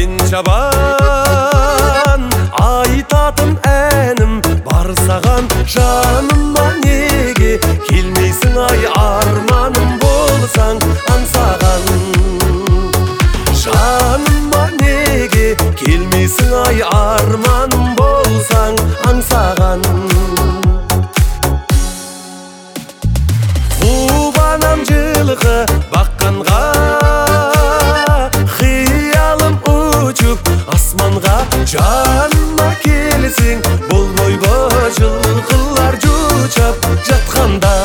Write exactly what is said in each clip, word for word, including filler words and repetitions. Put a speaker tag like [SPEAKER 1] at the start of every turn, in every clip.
[SPEAKER 1] мен жабан айтатын әнім бар саған жаныма, неге келмейсің ай арманым болсаң аңсаған. Жаныма неге келмейсің ай арманым болсаң аңсаған. Қубанам жылқы баққанға, қиялым ұшып асманға. Жаныма келсең бұл ойбы жылқылар жучап жатқанда.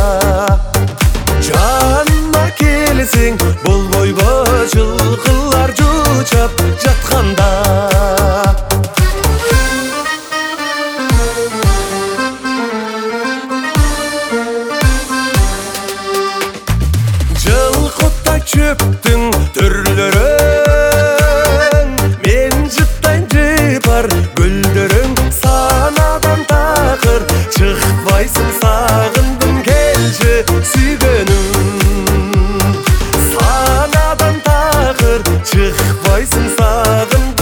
[SPEAKER 1] Жаныма келсең бұл ойбы жылқылар жучап жатқанда. Жылқыттай чөптің түрлерің, мен жыттайын жипар гүлдерің. Санадан тақыр шықпайсың, сағындым келші сүйгенім. Санадан тақыр шықпайсың, сағындым